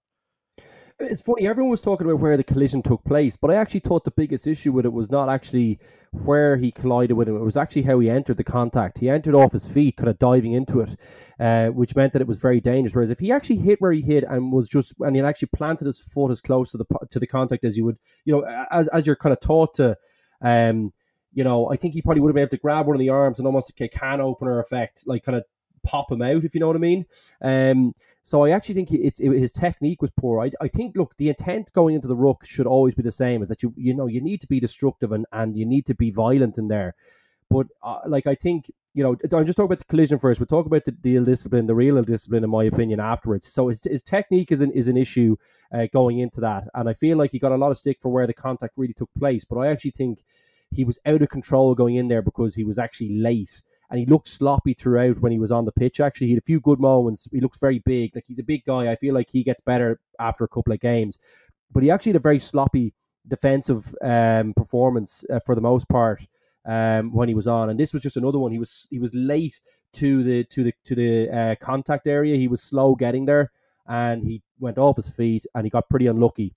It's funny, everyone was talking about where the collision took place, but I actually thought the biggest issue with it was not actually where he collided with him. It was actually how he entered the contact. He entered off his feet, kind of diving into it, uh, which meant that it was very dangerous. Whereas if he actually hit where he hit and was just, and he actually planted his foot as close to the to the contact as you would, you know, as as you're kind of taught to, um, you know, I think he probably would have been able to grab one of the arms and almost like a can opener effect, like kind of pop him out, if you know what I mean. Um, so I actually think it's it, his technique was poor. I, I think, look, the intent going into the ruck should always be the same, is that you you know you need to be destructive and, and you need to be violent in there. But uh, like I think, you know, I'm just talking about the collision first. We'll talk about the, the ill discipline, the real ill discipline, in my opinion, afterwards. So his, his technique is an is an issue uh, going into that, and I feel like he got a lot of stick for where the contact really took place. But I actually think he was out of control going in there because he was actually late. And he looked sloppy throughout when he was on the pitch. Actually, he had a few good moments. He looks very big. Like, he's a big guy. I feel like he gets better after a couple of games. But he actually had a very sloppy defensive um, performance uh, for the most part um, when he was on. And this was just another one. He was he was late to the to the to the uh, contact area. He was slow getting there, and he went off his feet, and he got pretty unlucky,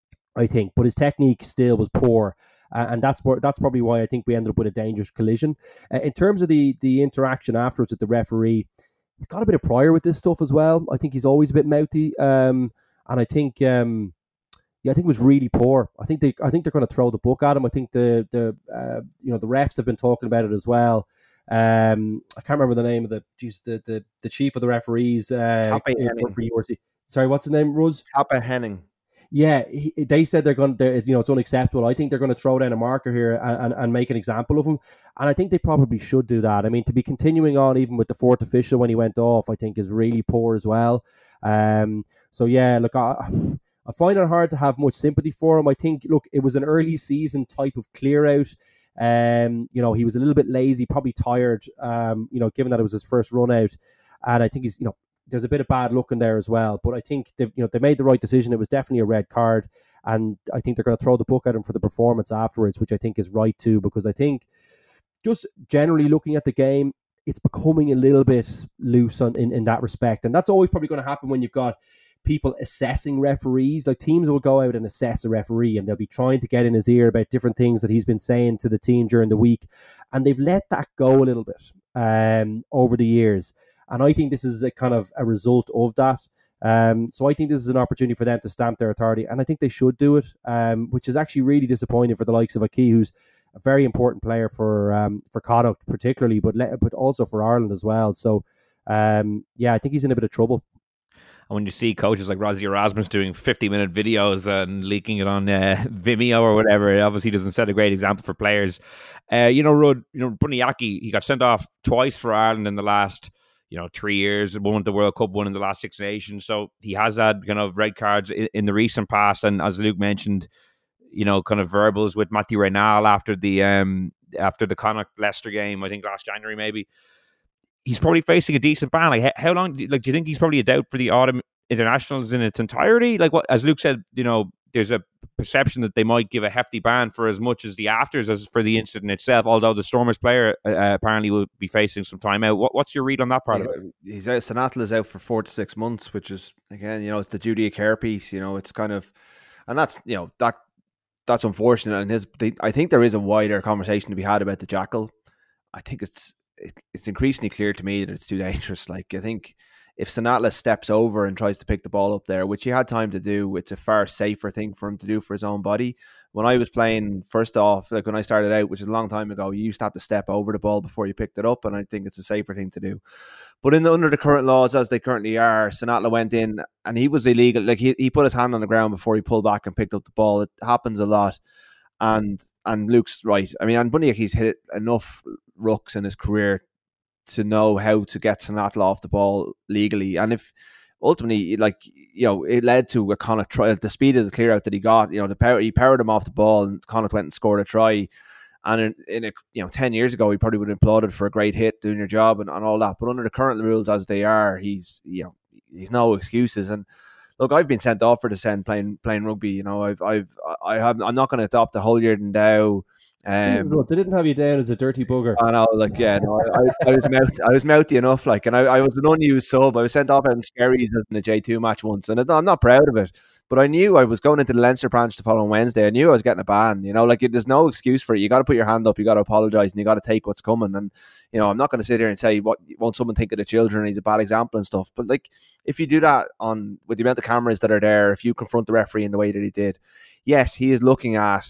I think. But his technique still was poor. Uh, and that's where, that's probably why I think we ended up with a dangerous collision. Uh, in terms of the the interaction afterwards with the referee, he's got a bit of prior with this stuff as well. I think he's always a bit mouthy, um, and I think um, yeah, I think it was really poor. I think they I think they're going to throw the book at him. I think the the uh, you know the refs have been talking about it as well. Um, I can't remember the name of the geez, the, the the chief of the referees. Uh, Sorry, what's his name? Rose Tappa Henning. Yeah, he, they said they're going to, you know, it's unacceptable. I think they're going to throw down a marker here and, and, and make an example of him. And I think they probably should do that. I mean, to be continuing on even with the fourth official when he went off, I think is really poor as well. Um, so, yeah, look, I, I find it hard to have much sympathy for him. I think, look, it was an early season type of clear out. Um, you know, he was a little bit lazy, probably tired, um, you know, given that it was his first run out. And I think he's, you know, there's a bit of bad luck in there as well, but I think they've, you know, they made the right decision. It was definitely a red card, and I think they're going to throw the book at him for the performance afterwards, which I think is right too, because I think just generally looking at the game, it's becoming a little bit loose on, in, in that respect, and that's always probably going to happen when you've got people assessing referees. Like, teams will go out and assess a referee, and they'll be trying to get in his ear about different things that he's been saying to the team during the week, and they've let that go a little bit um, over the years. And I think this is a kind of a result of that. Um, so I think this is an opportunity for them to stamp their authority, and I think they should do it, um, which is actually really disappointing for the likes of Aki, who's a very important player for um, for Connacht particularly, but le- but also for Ireland as well. So, um, yeah, I think he's in a bit of trouble. And when you see coaches like Rozzy Erasmus doing fifty-minute videos and leaking it on uh, Vimeo or whatever, it obviously doesn't set a great example for players. Uh, you know, Rud, you know, Bundee Aki, he got sent off twice for Ireland in the last, you know, three years, one at the World Cup, one in the last Six Nations. So he has had kind of red cards in, in the recent past. And as Luke mentioned, you know, kind of verbals with Matthew Reynal after the um after the Connacht Leicester game, I think last January maybe. He's probably facing a decent ban. Like, how long? Like, do you think he's probably a doubt for the autumn internationals in its entirety? Like, what, as Luke said, you know, there's a perception that they might give a hefty ban for as much as the afters as for the incident itself. Although the Stormers player uh, apparently will be facing some time out. What, what's your read on that part yeah, of it? He's out. Sanatla is out for four to six months, which is again, you know, it's the duty of care piece. You know, it's kind of, and that's you know that that's unfortunate. And his, they, I think there is a wider conversation to be had about the Jackal. I think it's. It, it's increasingly clear to me that it's too dangerous. Like, I think if Sanatla steps over and tries to pick the ball up there, which he had time to do, it's a far safer thing for him to do for his own body. When I was playing, first off, like when I started out, which is a long time ago, you used to have to step over the ball before you picked it up, and I think it's a safer thing to do. But in the, under the current laws, as they currently are, Sanatla went in and he was illegal. Like, he, he put his hand on the ground before he pulled back and picked up the ball. It happens a lot. And and Luke's right. I mean, and Bundy, he's hit enough rucks in his career to know how to get Sanatla off the ball legally. And if ultimately, like, you know, it led to a Connacht try, the speed of the clear out that he got, you know, the power, he powered him off the ball, and Connacht went and scored a try. And in, in a, you know, ten years ago, he probably would have applauded for a great hit, doing your job and, and all that. But under the current rules as they are, he's, you know, he's no excuses. And look, I've been sent off for the send playing playing rugby. You know, I've I've I have I'm not going to adopt the Hilliard and Dow. Um, they didn't have you down as a dirty bugger. I know, like, yeah, no, I, I was mouthy, I was mouthy enough, like, and I, I was an unused sub. I was sent off out in Skerries in a J two match once, and I'm not proud of it. But I knew I was going into the Leinster branch the following Wednesday. I knew I was getting a ban. You know, like, there's no excuse for it. You got to put your hand up. You got to apologise, and you got to take what's coming. And you know, I'm not going to sit here and say, "What won't someone think of the children? He's a bad example and stuff." But like, if you do that on with the amount of cameras that are there, if you confront the referee in the way that he did, yes, he is looking at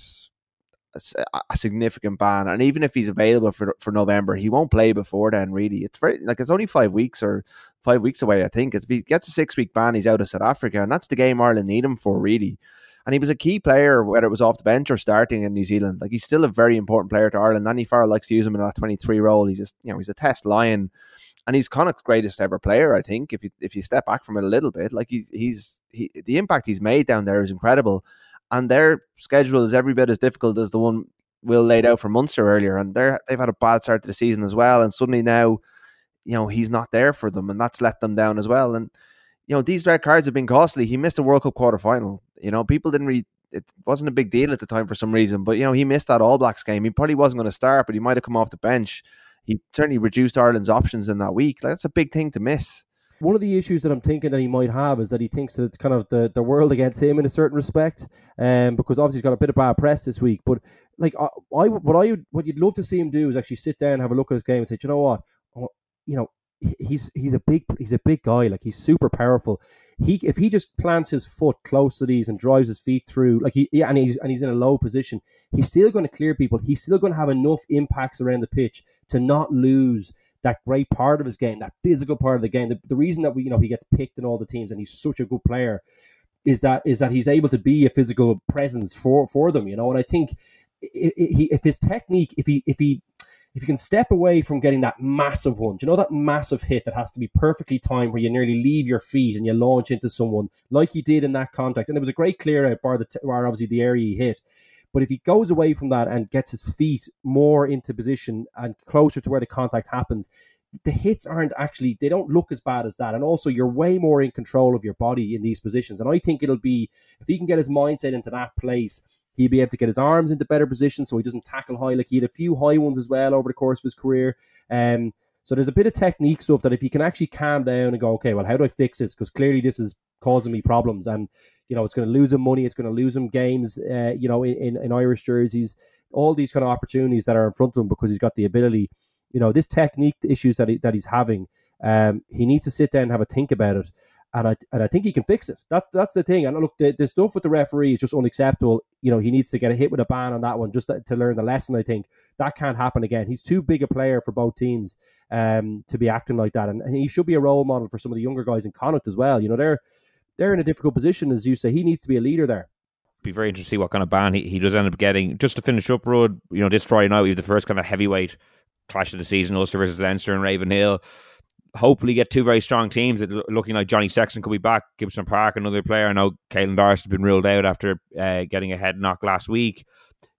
A, a significant ban, and even if he's available for for November, he won't play before then. Really, it's very like it's only five weeks or five weeks away. I think if he gets a six week ban, he's out of South Africa, and that's the game Ireland need him for, really. And he was a key player, whether it was off the bench or starting in New Zealand. Like, he's still a very important player to Ireland. Andy Farrell likes to use him in that twenty-three role. He's just, you know, he's a test lion, and he's Connacht's greatest ever player. I think if you if you step back from it a little bit, like he's he's he, the impact he's made down there is incredible. And their schedule is every bit as difficult as the one Will laid out for Munster earlier, and they're they've had a bad start to the season as well. And suddenly now, you know, he's not there for them, and that's let them down as well. And you know, these red cards have been costly. He missed a World Cup quarter final. You know, people didn't really. It wasn't a big deal at the time for some reason, but you know, he missed that All Blacks game. He probably wasn't going to start, but he might have come off the bench. He certainly reduced Ireland's options in that week. Like, that's a big thing to miss. One of the issues that I'm thinking that he might have is that he thinks that it's kind of the, the world against him in a certain respect, um, because obviously he's got a bit of bad press this week. But like, I, I what I what you'd love to see him do is actually sit down, have a look at his game, and say, you know what, oh, you know, he's he's a big he's a big guy, like, he's super powerful. He if he just plants his foot close to these and drives his feet through, like he yeah, and he's and he's in a low position, he's still going to clear people. He's still going to have enough impacts around the pitch to not lose that great part of his game, that physical part of the game. The, the reason that we, you know, he gets picked in all the teams and he's such a good player is that is that he's able to be a physical presence for, for them, you know. And I think if, if his technique, if he if he if he can step away from getting that massive one, do you know, that massive hit that has to be perfectly timed, where you nearly leave your feet and you launch into someone like he did in that contact, and it was a great clear out bar the bar obviously the area he hit. But if he goes away from that and gets his feet more into position and closer to where the contact happens, the hits aren't actually, they don't look as bad as that. And also, you're way more in control of your body in these positions. And I think it'll be, if he can get his mindset into that place, he'll be able to get his arms into better position so he doesn't tackle high. Like, he had a few high ones as well over the course of his career. Um, so there's a bit of technique stuff that if he can actually calm down and go, okay, well, how do I fix this? Because clearly this is causing me problems. And you know, it's going to lose him money. It's going to lose him games, uh, you know, in, in Irish jerseys, all these kind of opportunities that are in front of him because he's got the ability, you know, this technique issues that he, that he's having. Um, he needs to sit down and have a think about it. And I and I think he can fix it. That's that's the thing. And look, the, the stuff with the referee is just unacceptable. You know, he needs to get a hit with a ban on that one just to, to learn the lesson. I think that can't happen again. He's too big a player for both teams um, to be acting like that. And, and he should be a role model for some of the younger guys in Connacht as well. You know, they're they're in a difficult position, as you say. He needs to be a leader there. Be very interesting to see what kind of ban he, he does end up getting. Just to finish up, Rod, you know, this Friday night we have the first kind of heavyweight clash of the season, Ulster versus Leinster and Ravenhill. Hopefully get two very strong teams. It, looking like Johnny Sexton could be back. Gibson Park, another player. I know Caelan Darce has been ruled out after uh, getting a head knock last week.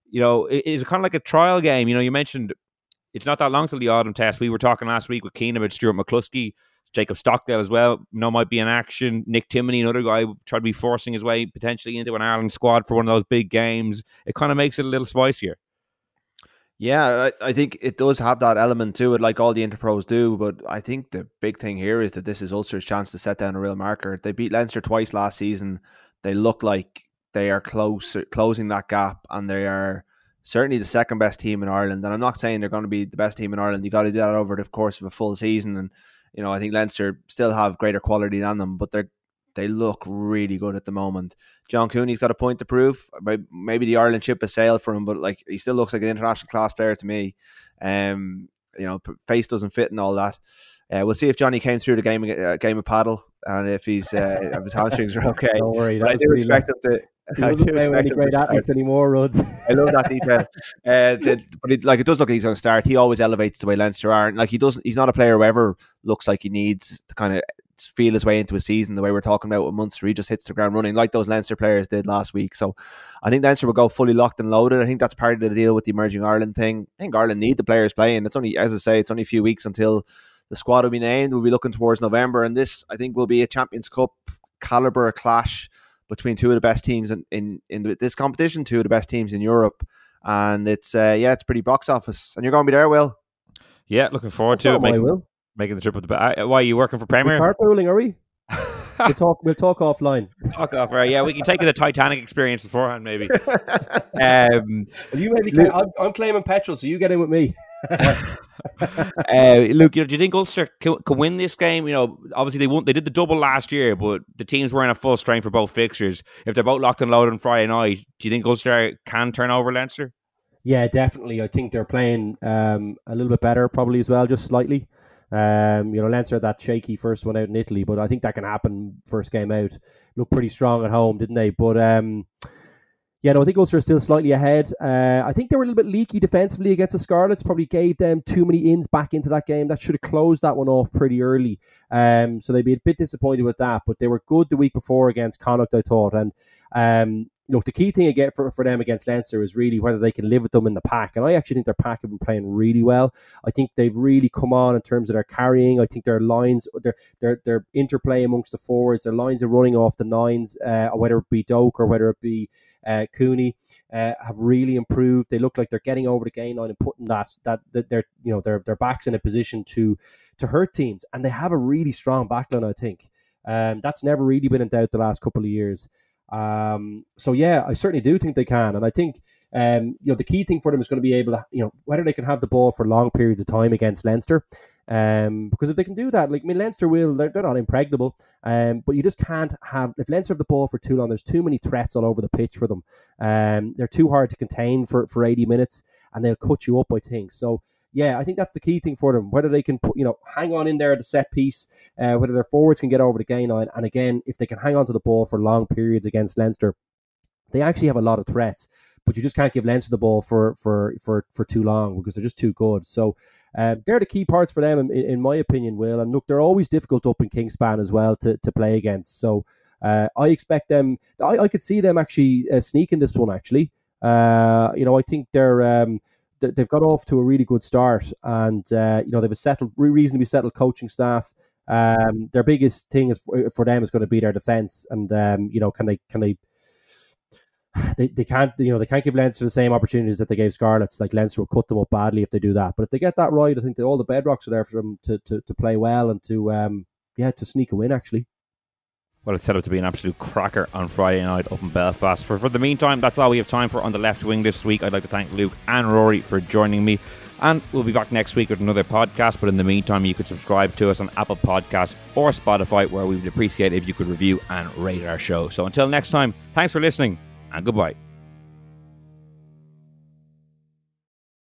you know, it, it's kind of like a trial game. You know, you mentioned it's not that long till the autumn test. We were talking last week with Keane about Stuart McCluskey, Jacob Stockdale as well. You know, might be in action. Nick Timoney, another guy, tried to be forcing his way potentially into an Ireland squad for one of those big games. It kind of makes it a little spicier. Yeah, I, I think it does have that element to it, like all the Interpros do. But I think the big thing here is that this is Ulster's chance to set down a real marker. They beat Leinster twice last season. They look like they are close, closing that gap, and they are certainly the second best team in Ireland. And I'm not saying they're going to be the best team in Ireland. You got to do that over the course of a full season. And you know, I think Leinster still have greater quality than them, but they're they look really good at the moment. John Cooney's got a point to prove. Maybe the Ireland ship has sailed for him, but like he still looks like an international class player to me. Um, you know, face doesn't fit and all that. Uh, we'll see if Johnny came through the game uh, game of paddle and if he's uh, if his hamstrings are okay. Don't worry, I do expect him to. He doesn't play with any great athletes anymore, Ruds. I love that detail. Uh, the, but it, like it does look like he's going to start. He always elevates the way Leinster are. And like he doesn't. He's not a player who ever looks like he needs to kind of feel his way into a season the way we're talking about with Munster. He just hits the ground running like those Leinster players did last week. So I think Leinster will go fully locked and loaded. I think that's part of the deal with the Emerging Ireland thing. I think Ireland need the players playing. It's only, as I say, it's only a few weeks until the squad will be named. We'll be looking towards November, and this I think will be a Champions Cup caliber clash between two of the best teams in, in, in this competition, two of the best teams in Europe. And it's uh, yeah, it's pretty box office. And you're going to be there, Will? Yeah, looking forward That's to it. Making, Will. making the trip with the back. Why are you working for Premier? We're carpooling, are we? we'll talk. We'll talk offline. Talk off, right? Yeah, we can take the Titanic experience beforehand, maybe. um, well, you maybe. Luke, I'm, I'm claiming petrol, so you get in with me. uh, Luke, you know, do you think Ulster can, can win this game? You know, obviously they won. They did the double last year, but the teams weren't at full strength for both fixtures. If they're both locked and loaded on Friday night, do you think Ulster can turn over Leinster? Yeah, definitely. I think they're playing um, a little bit better, probably as well, just slightly. Um, you know, Leinster had that shaky first one out in Italy, but I think that can happen first game out. Looked pretty strong at home, didn't they? But um, yeah, no, I think Ulster are still slightly ahead. Uh, I think they were a little bit leaky defensively against the Scarlets. Probably gave them too many ins back into that game. That should have closed that one off pretty early. Um, so they'd be a bit disappointed with that. But they were good the week before against Connacht, I thought. And um, look, the key thing again for, for them against Leinster is really whether they can live with them in the pack. And I actually think their pack have been playing really well. I think they've really come on in terms of their carrying. I think their lines, their their, their interplay amongst the forwards, their lines are running off the nines, uh, whether it be Doak or whether it be uh, Cooney, uh, have really improved. They look like they're getting over the gain line and putting that that, that they're you know their their backs in a position to to hurt teams. And they have a really strong backline, I think. Um, that's never really been in doubt the last couple of years. Um, so yeah, I certainly do think they can, and I think um, you know the key thing for them is going to be able to, you know, whether they can have the ball for long periods of time against Leinster, um, because if they can do that, like I mean, Leinster will, they're, they're not impregnable, um, but you just can't have if Leinster have the ball for too long. There's too many threats all over the pitch for them. Um, they're too hard to contain for for eighty minutes, and they'll cut you up, I think. So. Yeah, I think that's the key thing for them. Whether they can, put, you know, hang on in there at the set piece, uh, whether their forwards can get over the gain line, and again, if they can hang on to the ball for long periods against Leinster, they actually have a lot of threats. But you just can't give Leinster the ball for for for, for too long because they're just too good. So uh, they're the key parts for them, in, in my opinion, Will. And look, they're always difficult up in Kingspan as well to, to play against. So uh, I expect them. I, I could see them actually uh, sneaking this one. Actually, uh, you know, I think they're. Um, They've got off to a really good start, and uh, you know they've a settled, reasonably settled coaching staff. Um, their biggest thing is for, for them is going to be their defence, and um, you know can they can they, they they can't you know they can't give Leinster the same opportunities that they gave Scarlets. Like Leinster will cut them up badly if they do that. But if they get that right, I think that all the bedrocks are there for them to to, to play well and to um, yeah to sneak a win actually. Well, it's set up to be an absolute cracker on Friday night up in Belfast. For, for the meantime, that's all we have time for on the left wing this week. I'd like to thank Luke and Rory for joining me. And we'll be back next week with another podcast. But in the meantime, you could subscribe to us on Apple Podcasts or Spotify, where we would appreciate if you could review and rate our show. So until next time, thanks for listening and goodbye.